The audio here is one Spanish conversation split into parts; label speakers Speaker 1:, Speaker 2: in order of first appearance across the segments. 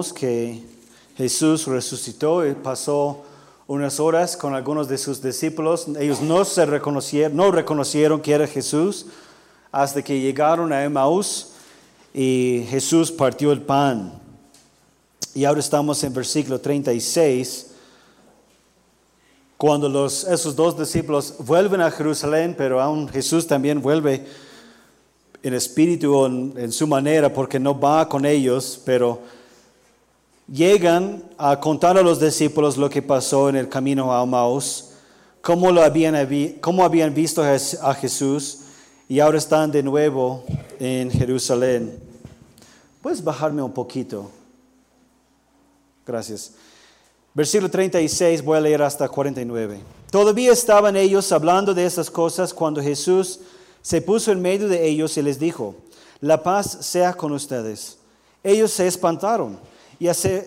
Speaker 1: que Jesús resucitó y pasó unas horas con algunos de sus discípulos. Ellos no reconocieron que era Jesús hasta que llegaron a Emaús y Jesús partió el pan. Y ahora estamos en versículo 36, cuando esos dos discípulos vuelven a Jerusalén, pero aún Jesús también vuelve en espíritu o en su manera, porque no va con ellos, pero llegan a contar a los discípulos lo que pasó en el camino a Emaús, cómo habían visto a Jesús, y ahora están de nuevo en Jerusalén. ¿Puedes bajarme un poquito? Gracias. Versículo 36, voy a leer hasta 49. Todavía estaban ellos hablando de estas cosas cuando Jesús se puso en medio de ellos y les dijo: la paz sea con ustedes. Ellos se espantaron y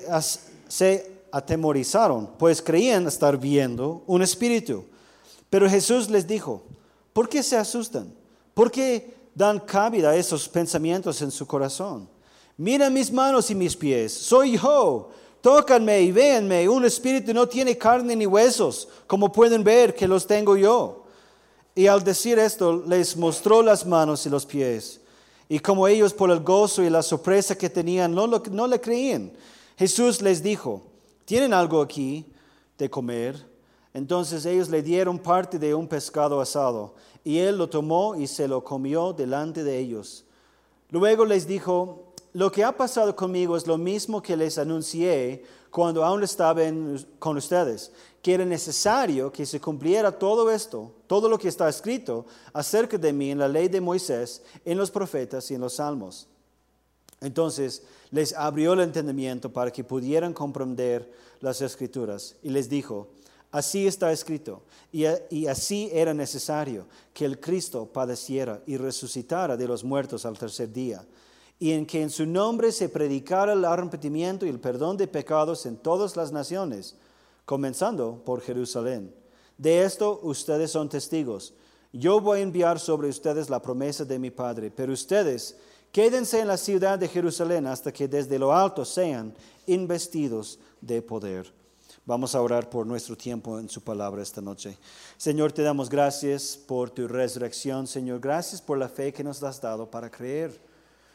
Speaker 1: se atemorizaron, pues creían estar viendo un espíritu. Pero Jesús les dijo: ¿por qué se asustan? ¿Por qué dan cabida a esos pensamientos en su corazón? Miren mis manos y mis pies, soy yo. Tócanme y véanme, un espíritu no tiene carne ni huesos, como pueden ver que los tengo yo. Y al decir esto, les mostró las manos y los pies. Y como ellos por el gozo y la sorpresa que tenían no le creían, Jesús les dijo: ¿tienen algo aquí de comer? Entonces ellos le dieron parte de un pescado asado, y él lo tomó y se lo comió delante de ellos. Luego les dijo: lo que ha pasado conmigo es lo mismo que les anuncié cuando aún estaba con ustedes, que era necesario que se cumpliera todo esto, todo lo que está escrito acerca de mí en la ley de Moisés, en los profetas y en los salmos. Entonces les abrió el entendimiento para que pudieran comprender las escrituras y les dijo: así está escrito, y así era necesario que el Cristo padeciera y resucitara de los muertos al tercer día, y en que en su nombre se predicara el arrepentimiento y el perdón de pecados en todas las naciones, comenzando por Jerusalén. De esto ustedes son testigos. Yo voy a enviar sobre ustedes la promesa de mi Padre, pero ustedes quédense en la ciudad de Jerusalén hasta que desde lo alto sean investidos de poder. Vamos a orar por nuestro tiempo en su palabra esta noche. Señor, te damos gracias por tu resurrección. Señor, gracias por la fe que nos has dado para creer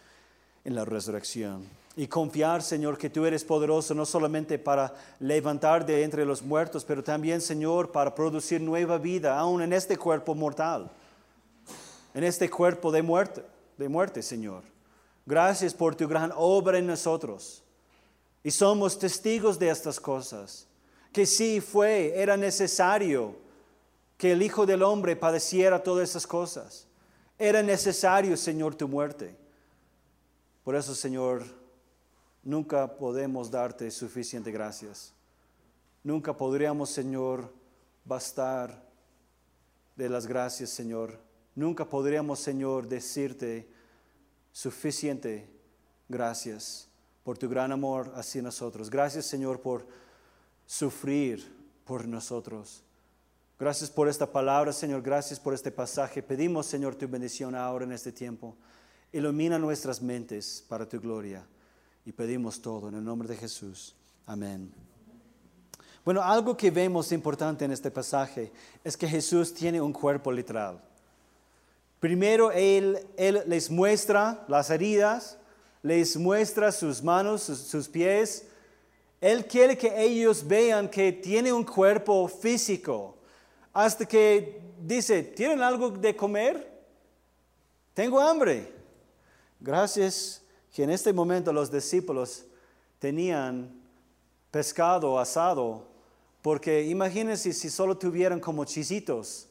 Speaker 1: en la resurrección y confiar, Señor, que tú eres poderoso no solamente para levantar de entre los muertos, pero también, Señor, para producir nueva vida aún en este cuerpo mortal, en este cuerpo de muerte, Señor. Gracias por tu gran obra en nosotros, y somos testigos de estas cosas, que sí era necesario que el Hijo del Hombre padeciera todas esas cosas. Era necesario, Señor, tu muerte. Por eso, Señor, nunca podemos darte suficiente gracias. Nunca podríamos, Señor, bastar de las gracias, Señor. Nunca podríamos, Señor, decirte suficiente gracias por tu gran amor hacia nosotros. Gracias, Señor, por sufrir por nosotros. Gracias por esta palabra, Señor. Gracias por este pasaje. Pedimos, Señor, tu bendición ahora en este tiempo. Ilumina nuestras mentes para tu gloria. Y pedimos todo en el nombre de Jesús. Amén. Bueno, algo que vemos importante en este pasaje es que Jesús tiene un cuerpo literal. Primero, Él les muestra las heridas, les muestra sus manos, sus pies. Él quiere que ellos vean que tiene un cuerpo físico. Hasta que dice: ¿tienen algo de comer? Tengo hambre. Gracias que en este momento los discípulos tenían pescado asado, porque imagínense si solo tuvieran como chisitos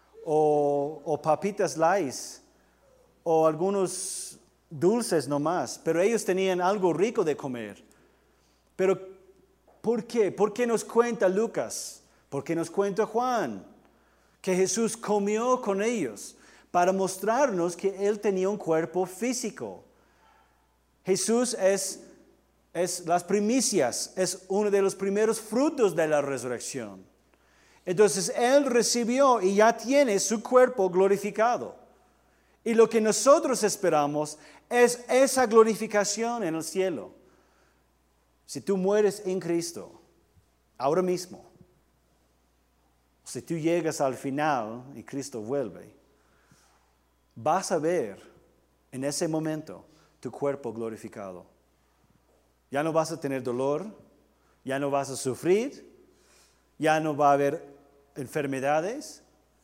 Speaker 1: o papitas Lays o algunos dulces nomás, pero ellos tenían algo rico de comer. Pero ¿por qué? ¿Por qué nos cuenta Lucas? ¿Por qué nos cuenta Juan que Jesús comió con ellos? Para mostrarnos que Él tenía un cuerpo físico. Jesús es las primicias, es uno de los primeros frutos de la resurrección. Entonces Él recibió y ya tiene su cuerpo glorificado. Y lo que nosotros esperamos es esa glorificación en el cielo. Si tú mueres en Cristo, ahora mismo, si tú llegas al final y Cristo vuelve, vas a ver en ese momento tu cuerpo glorificado. Ya no vas a tener dolor, ya no vas a sufrir, ya no va a haber enfermedades.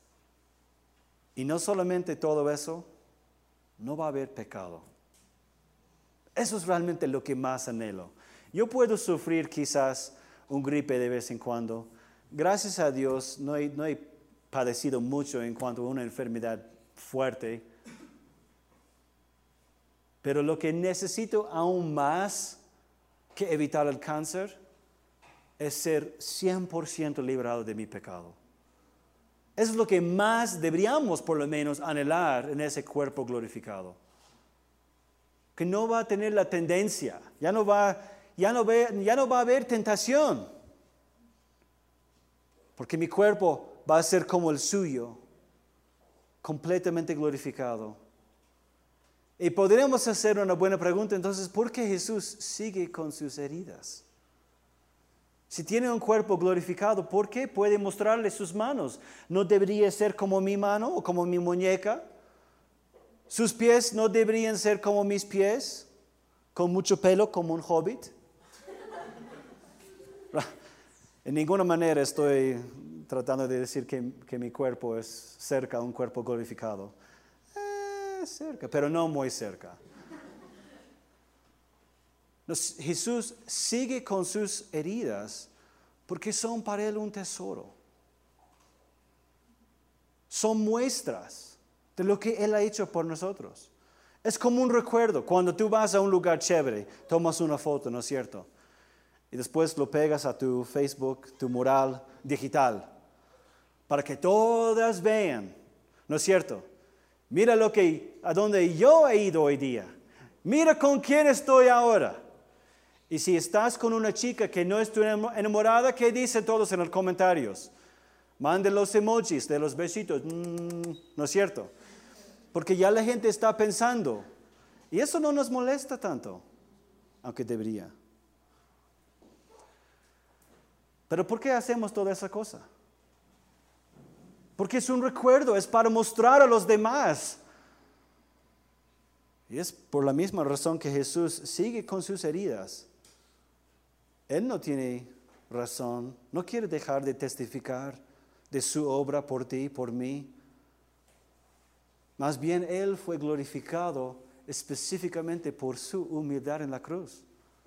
Speaker 1: Y no solamente todo eso, no va a haber pecado. Eso es realmente lo que más anhelo. Yo puedo sufrir quizás un gripe de vez en cuando. Gracias a Dios no he padecido mucho en cuanto a una enfermedad fuerte. Pero lo que necesito aún más que evitar el cáncer es ser 100% librado de mi pecado. Eso es lo que más deberíamos por lo menos anhelar en ese cuerpo glorificado. Que no va a tener la tendencia, ya no va a haber tentación. Porque mi cuerpo va a ser como el suyo, completamente glorificado. Y podríamos hacer una buena pregunta entonces, ¿por qué Jesús sigue con sus heridas? Si tiene un cuerpo glorificado, ¿por qué puede mostrarle sus manos? ¿No debería ser como mi mano o como mi muñeca? ¿Sus pies no deberían ser como mis pies? ¿Con mucho pelo como un hobbit? En ninguna manera estoy tratando de decir que mi cuerpo es cerca a un cuerpo glorificado. Cerca, pero no muy cerca. Jesús sigue con sus heridas porque son para Él un tesoro. Son muestras de lo que Él ha hecho por nosotros. Es como un recuerdo. Cuando tú vas a un lugar chévere, tomas una foto, ¿no es cierto? Y después lo pegas a tu Facebook, tu mural digital, para que todas vean, ¿no es cierto? Mira a dónde yo he ido hoy día. Mira con quién estoy ahora. Y si estás con una chica que no está enamorada, ¿qué dicen todos en los comentarios? Manden los emojis de los besitos. ¿No es cierto? Porque ya la gente está pensando. Y eso no nos molesta tanto, aunque debería. Pero ¿por qué hacemos toda esa cosa? Porque es un recuerdo, es para mostrar a los demás. Y es por la misma razón que Jesús sigue con sus heridas. Él no tiene razón, no quiere dejar de testificar de su obra por ti, por mí. Más bien Él fue glorificado específicamente por su humildad en la cruz.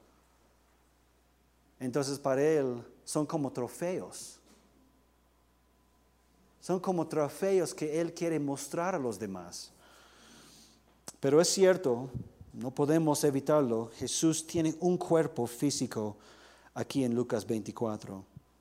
Speaker 1: Entonces para Él son como trofeos. Son como trofeos que Él quiere mostrar a los demás. Pero es cierto, no podemos evitarlo, Jesús tiene un cuerpo físico aquí en Lucas 24.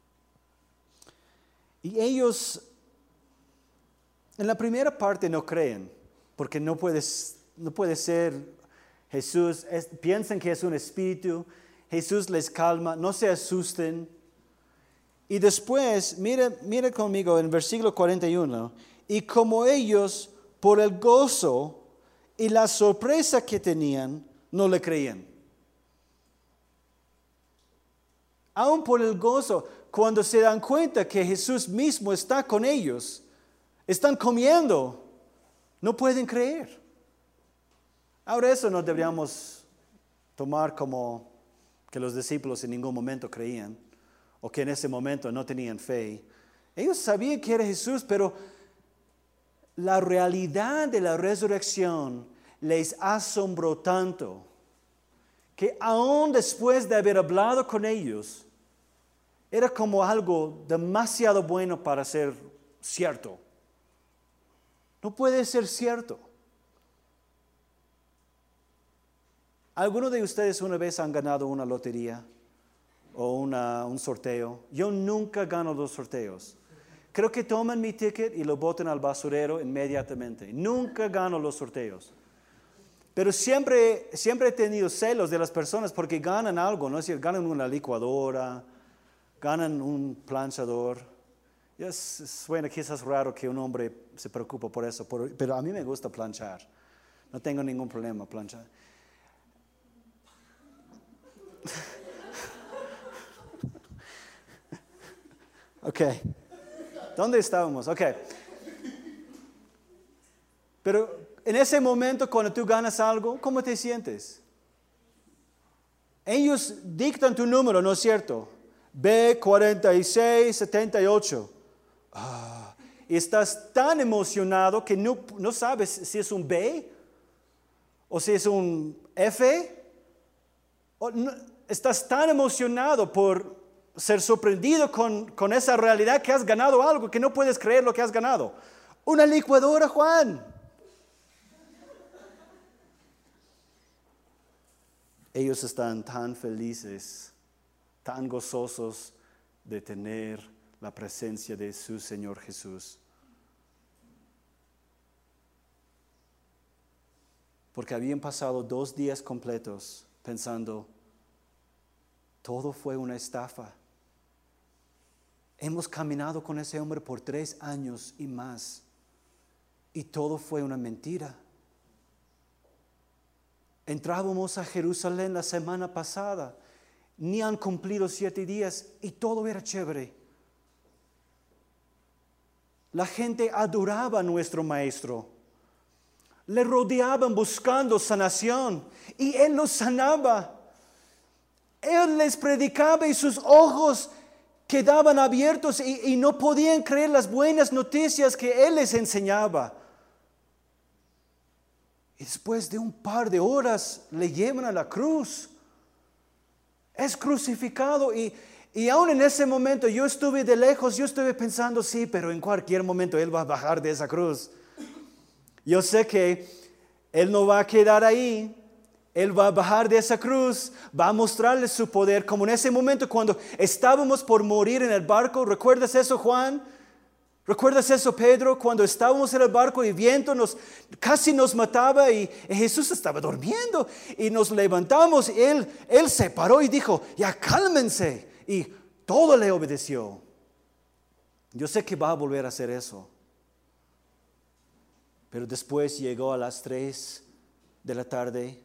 Speaker 1: Y ellos en la primera parte no creen, porque no puede ser Jesús, piensan que es un espíritu, Jesús les calma, no se asusten. Y después, mira conmigo en versículo 41, y como ellos por el gozo y la sorpresa que tenían, no le creían. Aún por el gozo, cuando se dan cuenta que Jesús mismo está con ellos, están comiendo, no pueden creer. Ahora eso no deberíamos tomar como que los discípulos en ningún momento creían, o que en ese momento no tenían fe. Ellos sabían que era Jesús, pero la realidad de la resurrección les asombró tanto que aún después de haber hablado con ellos, era como algo demasiado bueno para ser cierto. No puede ser cierto. ¿Alguno de ustedes una vez han ganado una lotería o un sorteo? Yo nunca gano los sorteos. Creo que toman mi ticket y lo botan al basurero inmediatamente. Nunca gano los sorteos. Pero siempre he tenido celos de las personas porque ganan algo, ¿no? Si ganan una licuadora, ganan un planchador. Suena quizás raro que un hombre se preocupe por eso, pero a mí me gusta planchar. No tengo ningún problema planchar. Ok. ¿Dónde estábamos? Ok. Pero en ese momento, cuando tú ganas algo, ¿cómo te sientes? Ellos dictan tu número, ¿no es cierto? B4678. Y estás tan emocionado que no sabes si es un B o si es un F. Estás tan emocionado por ser sorprendido con esa realidad que has ganado algo que no puedes creer lo que has ganado. Una licuadora, Juan. Ellos están tan felices, tan gozosos de tener la presencia de su Señor Jesús. Porque habían pasado 2 días completos pensando, todo fue una estafa. Hemos caminado con ese hombre por 3 años y más, y todo fue una mentira. Entrábamos a Jerusalén la semana pasada, ni han cumplido 7 días y todo era chévere. La gente adoraba a nuestro maestro. Le rodeaban buscando sanación y él los sanaba. Él les predicaba y sus ojos quedaban abiertos y no podían creer las buenas noticias que él les enseñaba. Y después de un par de horas le llevan a la cruz. Es crucificado y aún en ese momento yo estuve de lejos, yo estuve pensando, sí, pero en cualquier momento Él va a bajar de esa cruz. Yo sé que Él no va a quedar ahí, Él va a bajar de esa cruz, va a mostrarles su poder, como en ese momento cuando estábamos por morir en el barco. ¿Recuerdas eso, Juan? ¿Recuerdas eso, Pedro? Cuando estábamos en el barco y el viento casi nos mataba y Jesús estaba durmiendo y nos levantamos y Él se paró y dijo, ya cálmense, y todo le obedeció. Yo sé que va a volver a hacer eso. Pero después llegó a las 3 de la tarde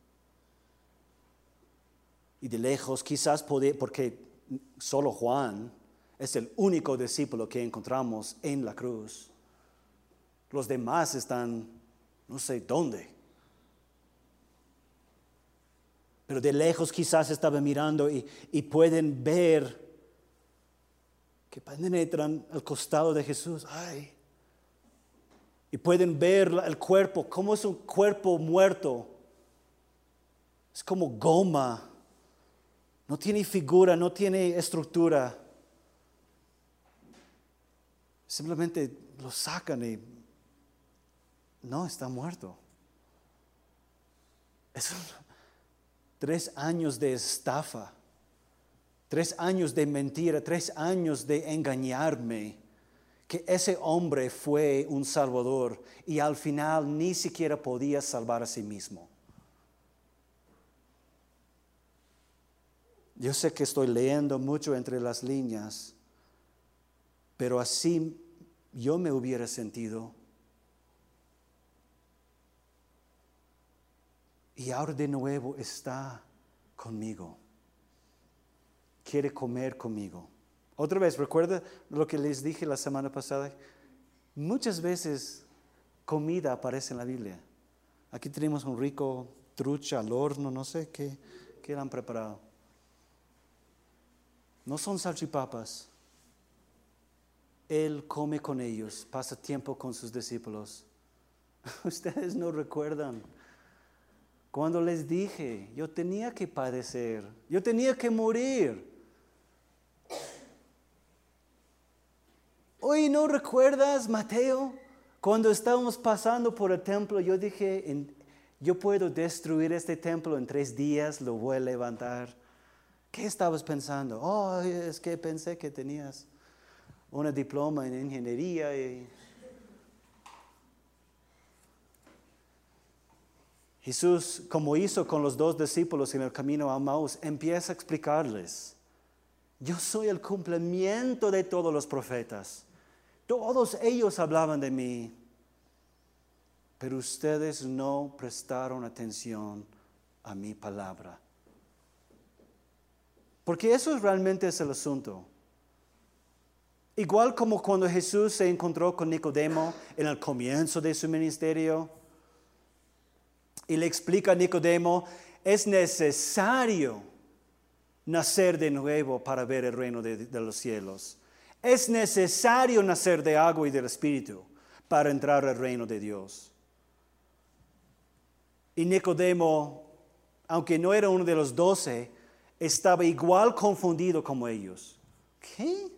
Speaker 1: y de lejos quizás porque solo Juan es el único discípulo que encontramos en la cruz. Los demás están no sé dónde. Pero de lejos quizás estaban mirando y pueden ver que penetran al costado de Jesús. ¡Ay! Y pueden ver el cuerpo, cómo es un cuerpo muerto. Es como goma. No tiene figura, no tiene estructura. Simplemente lo sacan y no, está muerto. Es 3 años de estafa, 3 años de mentira, 3 años de engañarme, que ese hombre fue un salvador y al final ni siquiera podía salvar a sí mismo. Yo sé que estoy leyendo mucho entre las líneas, pero así yo me hubiera sentido. Y ahora de nuevo está conmigo. Quiere comer conmigo. Otra vez, ¿recuerda lo que les dije la semana pasada? Muchas veces comida aparece en la Biblia. Aquí tenemos un rico trucha al horno, no sé qué le han preparado. No son salchipapas. Él come con ellos, pasa tiempo con sus discípulos. Ustedes no recuerdan cuando les dije, yo tenía que padecer, yo tenía que morir. Hoy no recuerdas, Mateo, cuando estábamos pasando por el templo, yo dije, yo puedo destruir este templo en 3 días, lo voy a levantar. ¿Qué estabas pensando? Oh, es que pensé que tenías un diploma en ingeniería. Jesús, como hizo con los 2 discípulos en el camino a Emmaús, empieza a explicarles, yo soy el cumplimiento de todos los profetas. Todos ellos hablaban de mí, pero ustedes no prestaron atención a mi palabra. Porque eso realmente es el asunto. Igual como cuando Jesús se encontró con Nicodemo en el comienzo de su ministerio y le explica a Nicodemo, es necesario nacer de nuevo para ver el reino de los cielos. Es necesario nacer de agua y del Espíritu para entrar al reino de Dios. Y Nicodemo, aunque no era uno de los 12, estaba igual confundido como ellos. ¿Qué?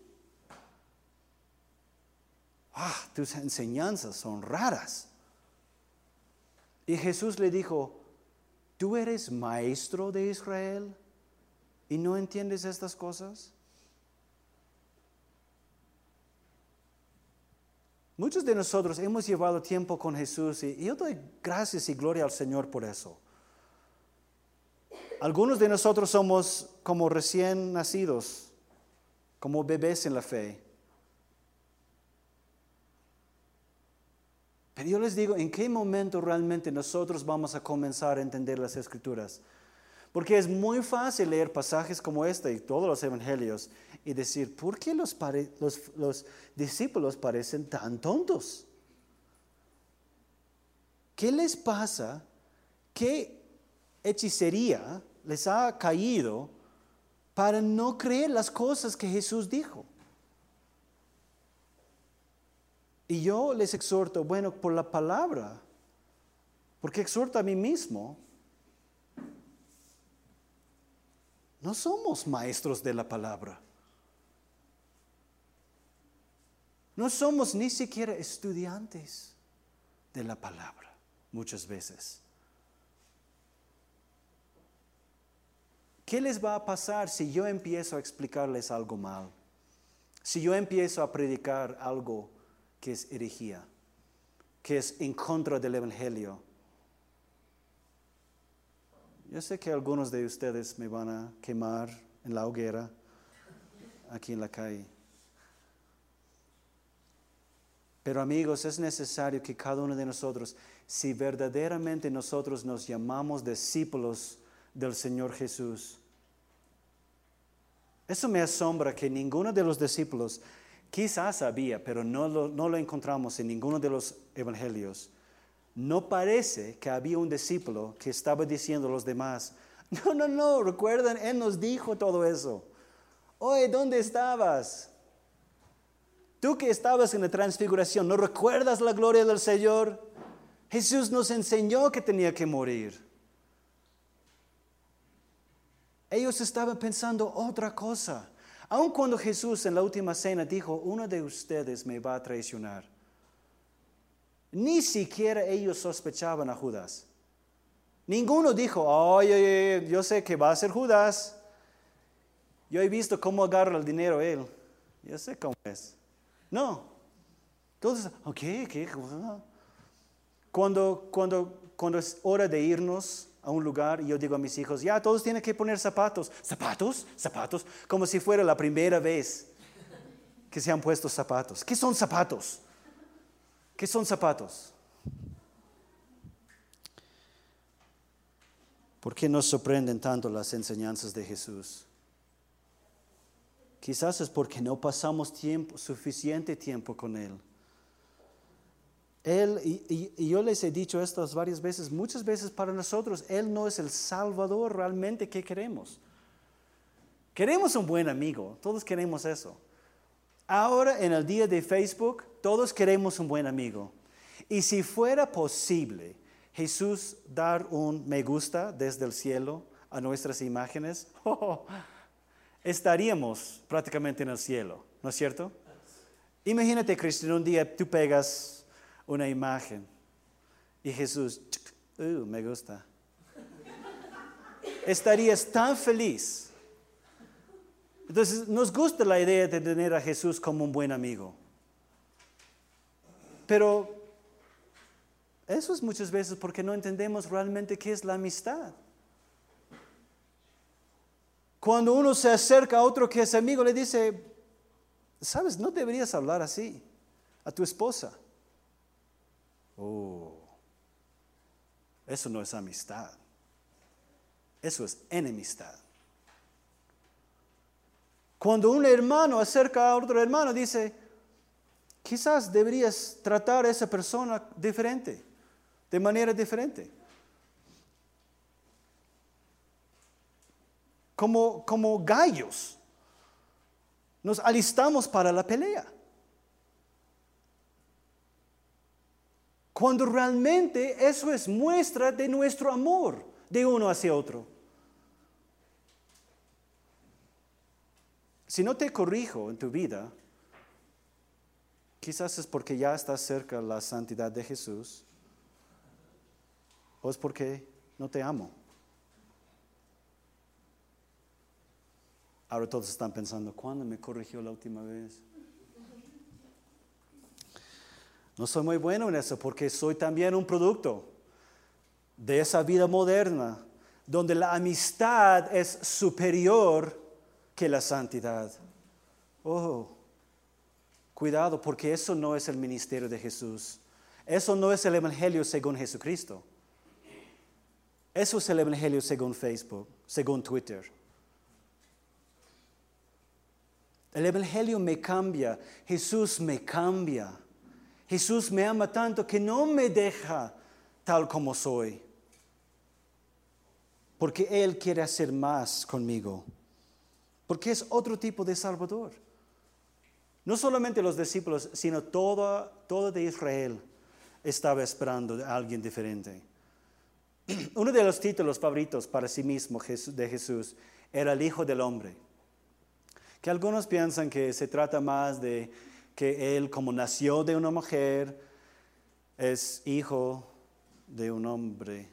Speaker 1: Tus enseñanzas son raras. Y Jesús le dijo, ¿tú eres maestro de Israel y no entiendes estas cosas? Muchos de nosotros hemos llevado tiempo con Jesús y yo doy gracias y gloria al Señor por eso. Algunos de nosotros somos como recién nacidos, como bebés en la fe. Pero yo les digo, ¿en qué momento realmente nosotros vamos a comenzar a entender las Escrituras? Porque es muy fácil leer pasajes como este y todos los evangelios y decir, ¿por qué los discípulos parecen tan tontos? ¿Qué les pasa? ¿Qué hechicería les ha caído para no creer las cosas que Jesús dijo? Y yo les exhorto, bueno, por la palabra, porque exhorto a mí mismo. No somos maestros de la palabra. No somos ni siquiera estudiantes de la palabra, muchas veces. ¿Qué les va a pasar si yo empiezo a explicarles algo mal? Si yo empiezo a predicar algo que es herejía, que es en contra del evangelio. Yo sé que algunos de ustedes me van a quemar en la hoguera, aquí en la calle. Pero amigos, es necesario que cada uno de nosotros, si verdaderamente nosotros nos llamamos discípulos del Señor Jesús, eso me asombra que ninguno de los discípulos, quizás había, pero no lo encontramos en ninguno de los evangelios. No parece que había un discípulo que estaba diciendo a los demás, no, recuerdan, Él nos dijo todo eso. Oye, ¿dónde estabas? Tú que estabas en la transfiguración, ¿no recuerdas la gloria del Señor? Jesús nos enseñó que tenía que morir. Ellos estaban pensando otra cosa. Aun cuando Jesús en la última cena dijo, uno de ustedes me va a traicionar. Ni siquiera ellos sospechaban a Judas. Ninguno dijo, oye, yo sé que va a ser Judas. Yo he visto cómo agarra el dinero él. Yo sé cómo es. No. Entonces, ¿qué? Cuando es hora de irnos a un lugar, yo digo a mis hijos, ya todos tienen que poner zapatos. ¿Zapatos? Como si fuera la primera vez que se han puesto zapatos. ¿Qué son zapatos? ¿Qué son zapatos? ¿Por qué nos sorprenden tanto las enseñanzas de Jesús? Quizás es porque no pasamos suficiente tiempo con Él. Y yo les he dicho esto varias veces, muchas veces para nosotros, Él no es el Salvador realmente que queremos. Queremos un buen amigo, todos queremos eso. Ahora en el día de Facebook, todos queremos un buen amigo. Y si fuera posible Jesús dar un me gusta desde el cielo a nuestras imágenes, estaríamos prácticamente en el cielo, ¿no es cierto? Imagínate, Cristian, un día tú pegas una imagen y Jesús, me gusta. Estarías tan feliz. Entonces, nos gusta la idea de tener a Jesús como un buen amigo. Pero eso es muchas veces porque no entendemos realmente qué es la amistad. Cuando uno se acerca a otro que es amigo, le dice, ¿sabes? No deberías hablar así a tu esposa. Eso no es amistad. Eso es enemistad. Cuando un hermano acerca a otro hermano, dice, quizás deberías tratar a esa persona diferente, de manera diferente. Como gallos, nos alistamos para la pelea. Cuando realmente eso es muestra de nuestro amor de uno hacia otro. Si no te corrijo en tu vida, quizás es porque ya estás cerca de la santidad de Jesús, o es porque no te amo. Ahora todos están pensando, ¿cuándo me corrigió la última vez? No soy muy bueno en eso porque soy también un producto de esa vida moderna donde la amistad es superior que la santidad. Oh, cuidado, porque eso no es el ministerio de Jesús. Eso no es el evangelio según Jesucristo. Eso es el evangelio según Facebook, según Twitter. El evangelio me cambia, Jesús me cambia. Jesús me ama tanto que no me deja tal como soy. Porque Él quiere hacer más conmigo. Porque es otro tipo de Salvador. No solamente los discípulos, sino todo de Israel estaba esperando a alguien diferente. Uno de los títulos favoritos para sí mismo de Jesús era el Hijo del Hombre. Que algunos piensan que se trata más de que Él, como nació de una mujer, es hijo de un hombre.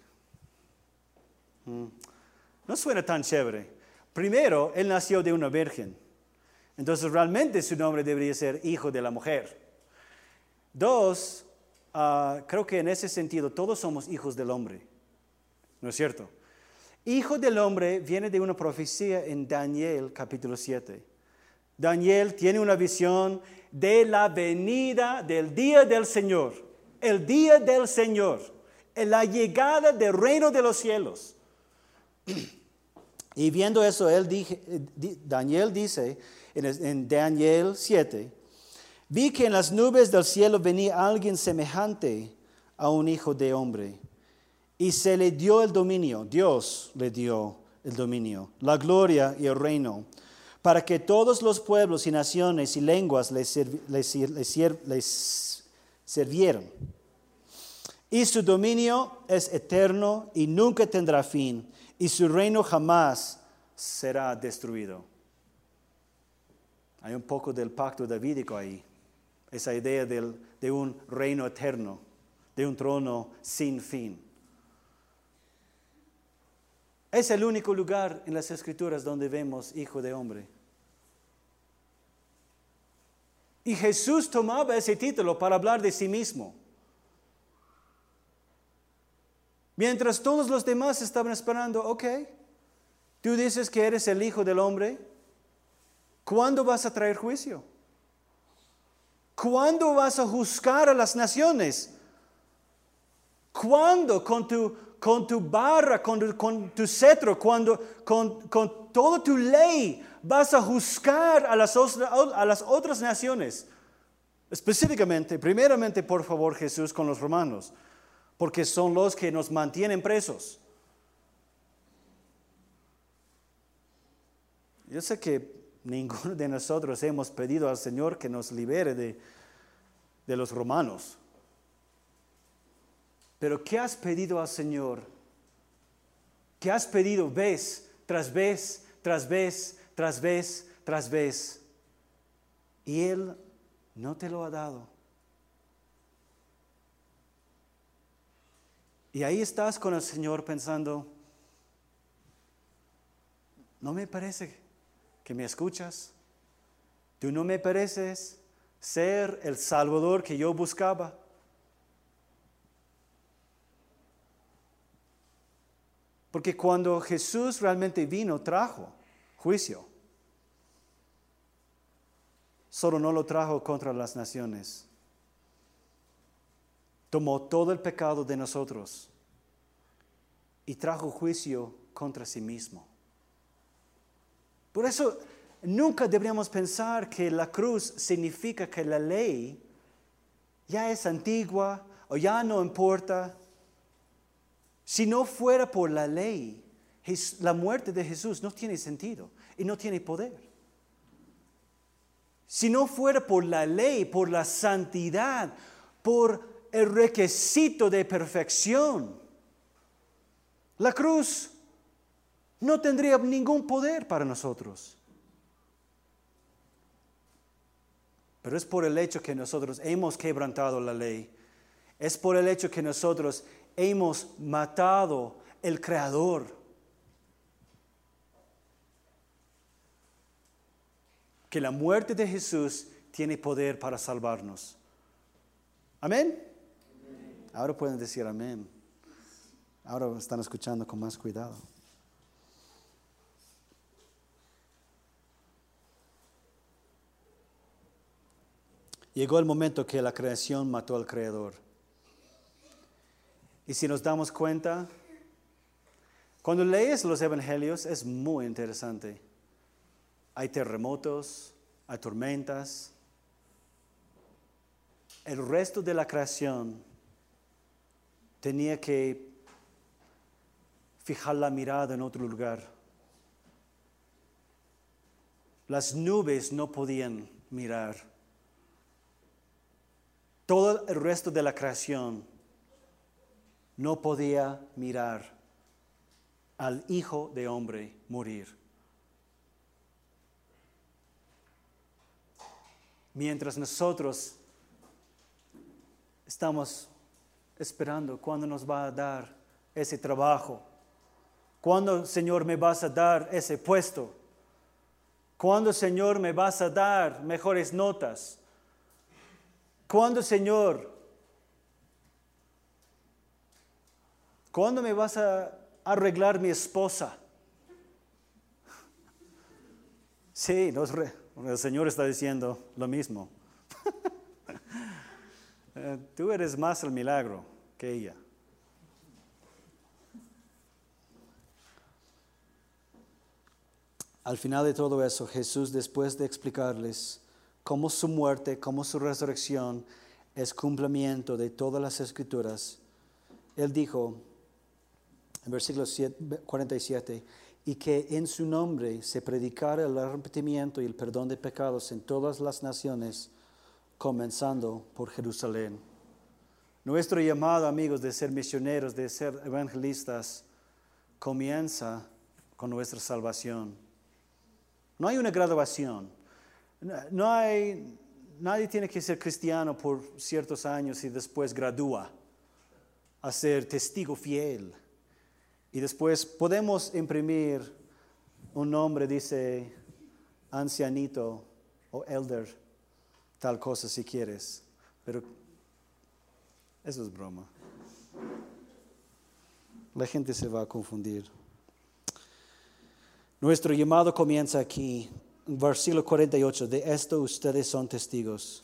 Speaker 1: No suena tan chévere. Primero, Él nació de una virgen. Entonces, realmente su nombre debería ser hijo de la mujer. Dos, creo que en ese sentido todos somos hijos del hombre. ¿No es cierto? Hijo del hombre viene de una profecía en Daniel capítulo 7. Daniel tiene una visión de la venida del día del Señor. El día del Señor. La llegada del reino de los cielos. Y viendo eso, Daniel dice en Daniel 7, vi que en las nubes del cielo venía alguien semejante a un hijo de hombre. Y se le dio el dominio, Dios le dio el dominio, la gloria y el reino, para que todos los pueblos y naciones y lenguas les sirvieran. Y su dominio es eterno y nunca tendrá fin, y su reino jamás será destruido. Hay un poco del pacto davídico ahí, esa idea de un reino eterno, de un trono sin fin. Es el único lugar en las Escrituras donde vemos hijo de hombre. Y Jesús tomaba ese título para hablar de sí mismo. Mientras todos los demás estaban esperando, ok, tú dices que eres el hijo del hombre, ¿cuándo vas a traer juicio? ¿Cuándo vas a juzgar a las naciones? ¿Cuándo con tu barra, con tu cetro, con toda tu ley vas a juzgar a las otras naciones? Específicamente, primeramente, por favor, Jesús, con los romanos, porque son los que nos mantienen presos. Yo sé que ninguno de nosotros hemos pedido al Señor que nos libere de los romanos. Pero ¿qué has pedido al Señor? ¿Qué has pedido vez tras vez, tras vez, tras vez, tras vez? Y Él no te lo ha dado. Y ahí estás con el Señor pensando, no me parece que me escuchas. Tú no me pareces ser el Salvador que yo buscaba. Porque cuando Jesús realmente vino, trajo juicio. Solo no lo trajo contra las naciones. Tomó todo el pecado de nosotros y trajo juicio contra sí mismo. Por eso Nunca deberíamos pensar que la cruz significa que la ley ya es antigua o ya no importa. Si no fuera por la ley, la muerte de Jesús no tiene sentido y no tiene poder. Si no fuera por la ley, por la santidad, por el requisito de perfección, la cruz no tendría ningún poder para nosotros. Pero es por el hecho que nosotros hemos quebrantado la ley. Es por el hecho que nosotros hemos matado al Creador. Que la muerte de Jesús tiene poder para salvarnos. ¿Amén? Ahora pueden decir amén. Ahora están escuchando con más cuidado. Llegó el momento que la creación mató al Creador. Y si nos damos cuenta, cuando lees los evangelios es muy interesante. Hay terremotos, hay tormentas. El resto de la creación tenía que fijar la mirada en otro lugar. Las nubes no podían mirar. Todo el resto de la creación no podía mirar al Hijo de Hombre morir. Mientras nosotros estamos esperando cuándo nos va a dar ese trabajo, cuándo, Señor, me vas a dar ese puesto, cuándo, Señor, me vas a dar mejores notas, cuándo, Señor, cuándo me vas a arreglar mi esposa. Sí, el Señor está diciendo lo mismo. Tú eres más el milagro que ella. Al final de todo eso, Jesús, después de explicarles cómo su muerte, cómo su resurrección es cumplimiento de todas las Escrituras, Él dijo, en versículo 47, y que en su nombre se predicara el arrepentimiento y el perdón de pecados en todas las naciones, comenzando por Jerusalén. Nuestro llamado, amigos, de ser misioneros, de ser evangelistas, comienza con nuestra salvación. No hay una graduación. Nadie tiene que ser cristiano por ciertos años y después gradúa a ser testigo fiel. Y después podemos imprimir un nombre, dice ancianito o elder, tal cosa si quieres. Pero eso es broma. La gente se va a confundir. Nuestro llamado comienza aquí, versículo 48, de esto ustedes son testigos.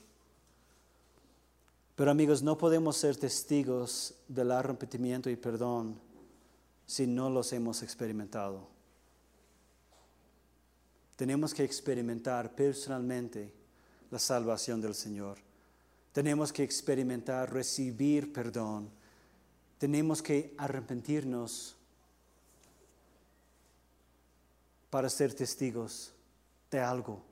Speaker 1: Pero amigos, no podemos ser testigos del arrepentimiento y perdón si no los hemos experimentado. Tenemos que experimentar personalmente la salvación del Señor. Tenemos que experimentar, recibir perdón. Tenemos que arrepentirnos para ser testigos de algo.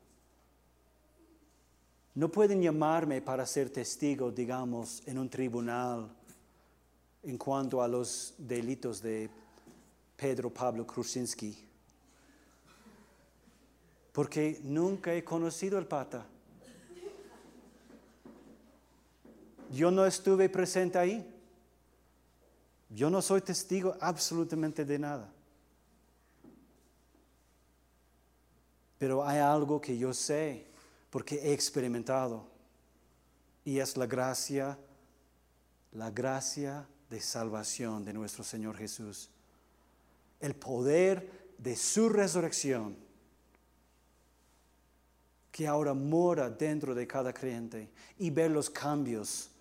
Speaker 1: No pueden llamarme para ser testigo, digamos, en un tribunal en cuanto a los delitos de Pedro Pablo Kruczynski, porque nunca he conocido al pata. Yo no estuve presente ahí. Yo no soy testigo absolutamente de nada. Pero hay algo que yo sé porque he experimentado y es la gracia de salvación de nuestro Señor Jesús. El poder de su resurrección que ahora mora dentro de cada creyente y ver los cambios.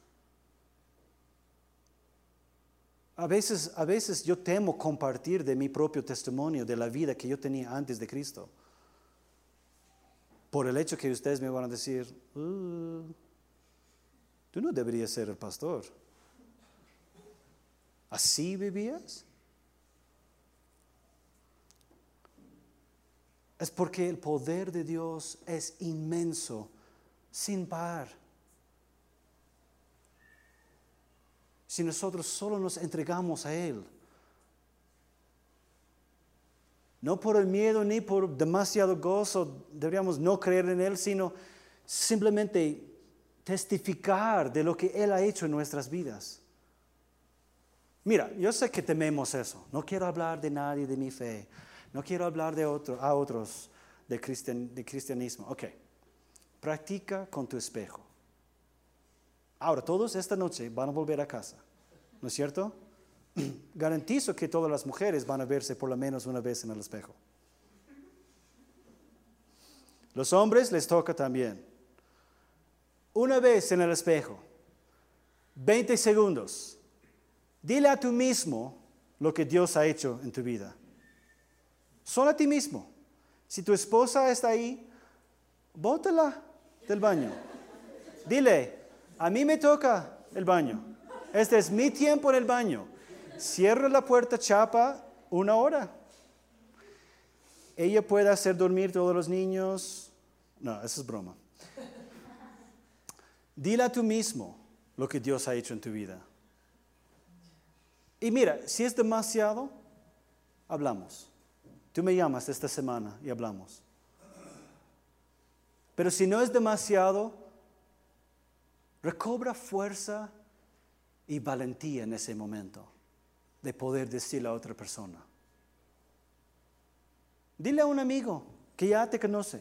Speaker 1: A veces yo temo compartir de mi propio testimonio de la vida que yo tenía antes de Cristo. por el hecho que ustedes me van a decir, tú no deberías ser el pastor. ¿Así vivías? Es porque el poder de Dios es inmenso, sin par. Si nosotros solo nos entregamos a Él, no por el miedo ni por demasiado gozo, deberíamos no creer en Él, sino simplemente testificar de lo que Él ha hecho en nuestras vidas. Mira, yo sé que tememos eso. No quiero hablar de nadie de mi fe. No quiero hablar a otros de cristianismo. Ok, practica con tu espejo. Ahora, todos esta noche van a volver a casa, ¿no es cierto? Garantizo que todas las mujeres van a verse por lo menos una vez en el espejo. Los hombres les toca también. Una vez en el espejo, 20 segundos. Dile a tú mismo lo que Dios ha hecho en tu vida. Solo a ti mismo. Si tu esposa está ahí, bótala del baño. Dile, a mí me toca el baño. Este es mi tiempo en el baño. Cierra la puerta chapa 1 hora. Ella puede hacer dormir todos los niños. No, eso es broma. Dile a tú mismo lo que Dios ha hecho en tu vida. Y mira, si es demasiado, hablamos. Tú me llamas esta semana y hablamos. Pero si no es demasiado, recobra fuerza y valentía en ese momento de poder decirle a otra persona. Dile a un amigo que ya te conoce,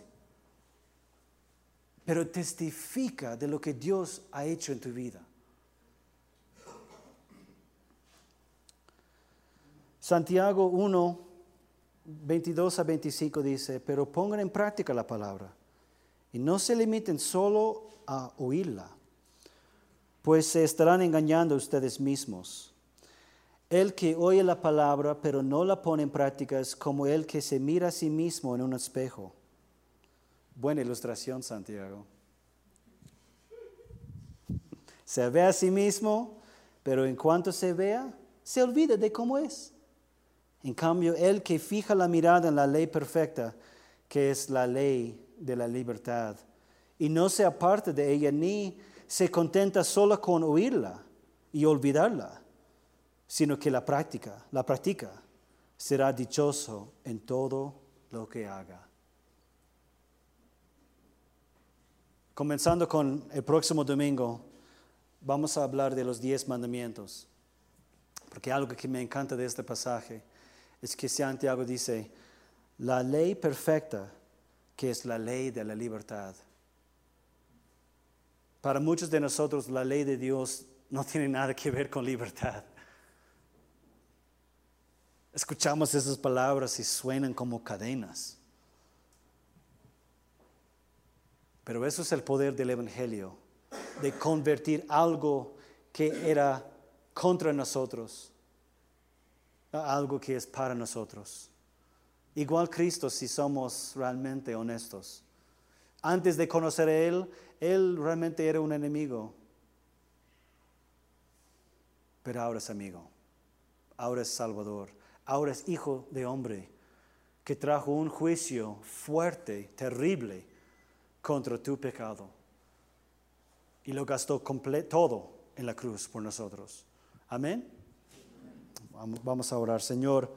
Speaker 1: pero testifica de lo que Dios ha hecho en tu vida. Santiago 1, 22 a 25 dice, pero pongan en práctica la palabra y no se limiten solo a oírla, pues se estarán engañando ustedes mismos. El que oye la palabra pero no la pone en práctica es como el que se mira a sí mismo en un espejo. Buena ilustración, Santiago. Se ve a sí mismo, pero en cuanto se vea, se olvida de cómo es. En cambio, el que fija la mirada en la ley perfecta, que es la ley de la libertad, y no se aparta de ella ni se contenta solo con oírla y olvidarla, sino que la practica, será dichoso en todo lo que haga. Comenzando con el próximo domingo, vamos a hablar de los 10 mandamientos, porque algo que me encanta de este pasaje es que Santiago dice, la ley perfecta, que es la ley de la libertad. Para muchos de nosotros la ley de Dios no tiene nada que ver con libertad. Escuchamos esas palabras y suenan como cadenas. Pero eso es el poder del Evangelio, de convertir algo que era contra nosotros a algo que es para nosotros. Igual Cristo, si somos realmente honestos. Antes de conocer a Él realmente era un enemigo. Pero ahora es amigo, ahora es Salvador, ahora es Hijo de hombre, que trajo un juicio fuerte, terrible, contra tu pecado. Y lo gastó todo en la cruz por nosotros. Amén. Vamos a orar. Señor,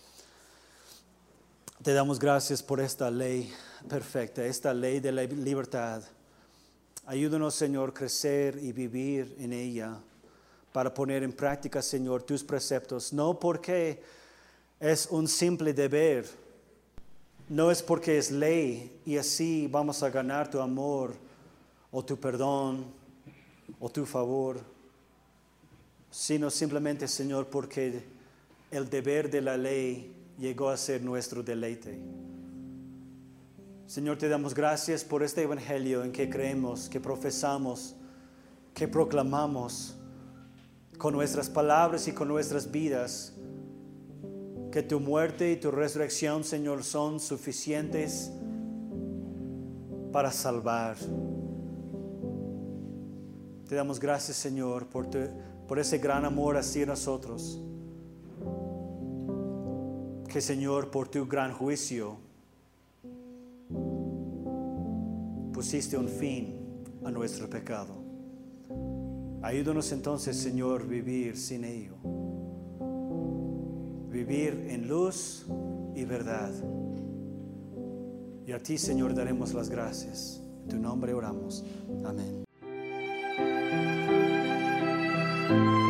Speaker 1: te damos gracias por esta ley perfecta, esta ley de la libertad. Ayúdanos, Señor, a crecer y vivir en ella para poner en práctica, Señor, tus preceptos. No porque es un simple deber, no es porque es ley y así vamos a ganar tu amor o tu perdón o tu favor, sino simplemente, Señor, porque el deber de la ley llegó a ser nuestro deleite. Señor, te damos gracias por este evangelio en que creemos, que profesamos, que proclamamos con nuestras palabras y con nuestras vidas, que tu muerte y tu resurrección, Señor, son suficientes para salvar. Te damos gracias, Señor, por ese gran amor hacia nosotros. Que, Señor, por tu gran juicio pusiste un fin a nuestro pecado. Ayúdanos entonces, Señor, vivir sin ello. Vivir en luz y verdad. Y a ti, Señor, daremos las gracias. En tu nombre oramos. Amén.